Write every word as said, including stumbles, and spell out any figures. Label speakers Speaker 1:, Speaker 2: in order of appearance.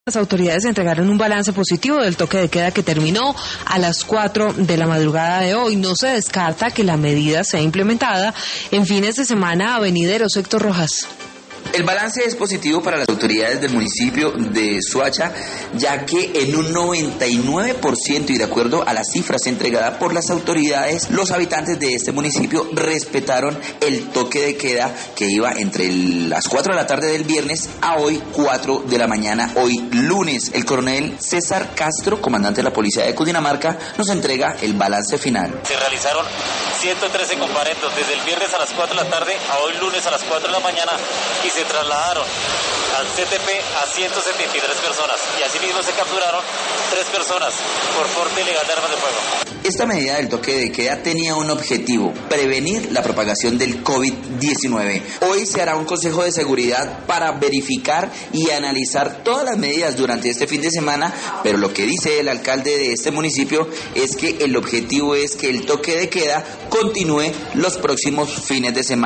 Speaker 1: Las autoridades entregaron un balance positivo del toque de queda que terminó a las cuatro de la madrugada de hoy. No se descarta que la medida sea implementada en fines de semana venideros. Héctor Rojas.
Speaker 2: El balance es positivo para las autoridades del municipio de Soacha, ya que en un noventa y nueve por ciento y de acuerdo a las cifras entregadas por las autoridades, los habitantes de este municipio respetaron el toque de queda que iba entre las cuatro de la tarde del viernes a hoy cuatro de la mañana, hoy lunes. El coronel César Castro, comandante de la policía de Cundinamarca, nos entrega el balance final.
Speaker 3: Se realizaron ciento trece comparendos desde el viernes a las cuatro de la tarde a hoy lunes a las cuatro de la mañana y se trasladaron al C T P a ciento setenta y tres personas y asimismo se capturaron tres personas por porte ilegal de armas de fuego.
Speaker 2: Esta medida del toque de queda tenía un objetivo: prevenir la propagación del COVID diecinueve. Hoy se hará un consejo de seguridad para verificar y analizar todas las medidas durante este fin de semana, pero lo que dice el alcalde de este municipio es que el objetivo es que el toque de queda continúe los próximos fines de semana.